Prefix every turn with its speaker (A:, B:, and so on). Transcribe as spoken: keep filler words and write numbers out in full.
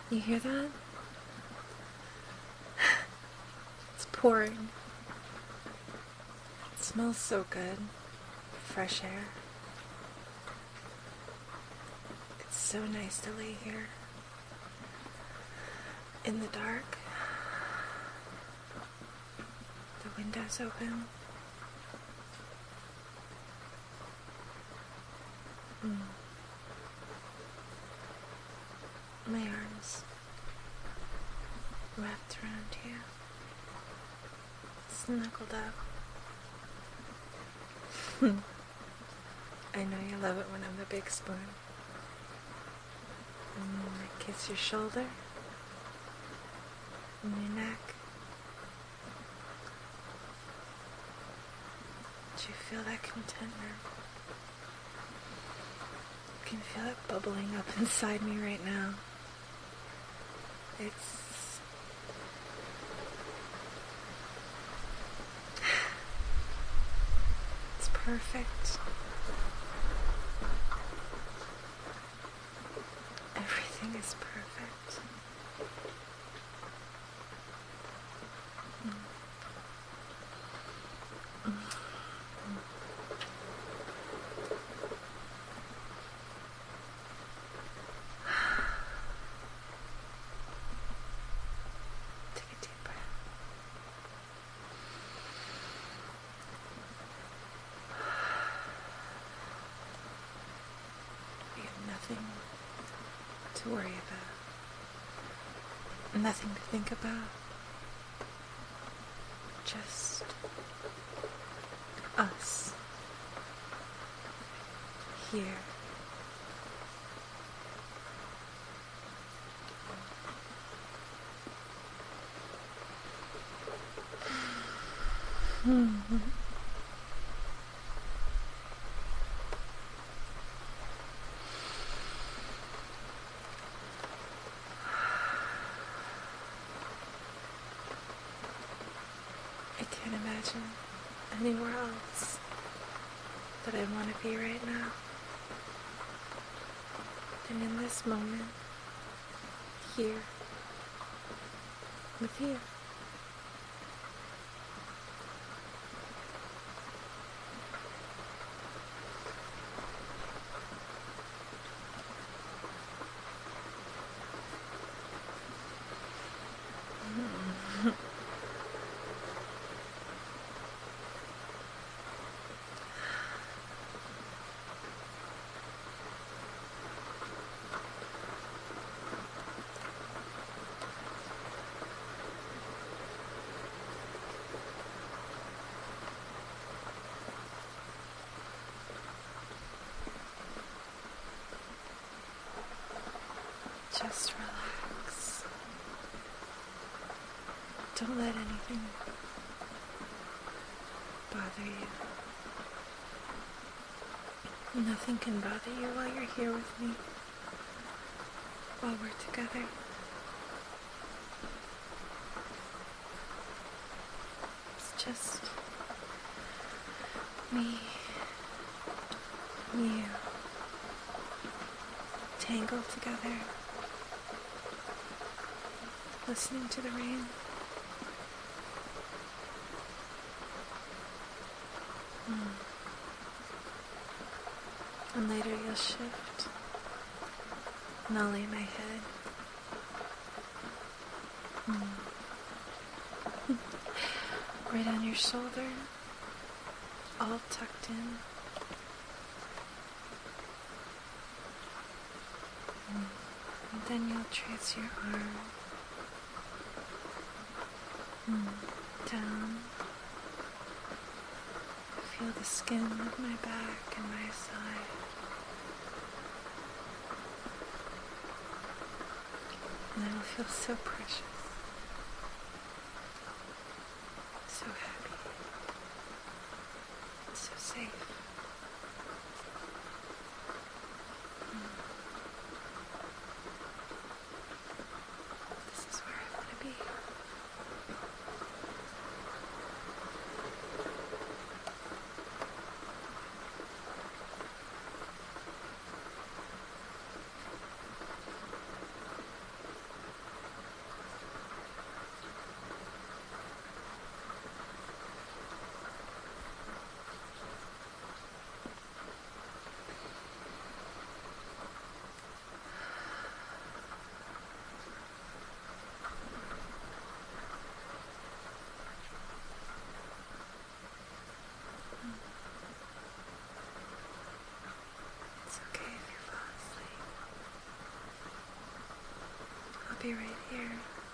A: You hear that? It's pouring. It smells so good. Fresh air. It's so nice to lay here in the dark. The window's open. Mm. My arms wrapped around you, snuggled up. I know you love it when I'm the big spoon. Mm, I kiss your shoulder and your neck. Do you feel that contentment? I can feel it bubbling up inside me right now. It's it's perfect. Everything is perfect. Mm. Mm. Take a deep breath. You have nothing to worry about. Nothing to think about. Just us. Here. Mm-hmm. I can't imagine anywhere else that I want to be right now. And in this moment, here, with you. Just relax. Don't let anything bother you. Nothing can bother you while you're here with me, while we're together. It's just me and you tangled together, listening to the rain. Mm. And later you'll shift, and I'll lay my head mm. right on your shoulder, all tucked in. Mm. And then you'll trace your arm mm. down. Feel the skin of my back and my side. And I will feel so precious, so happy, so safe. Mm. This is where I want to be. be right here.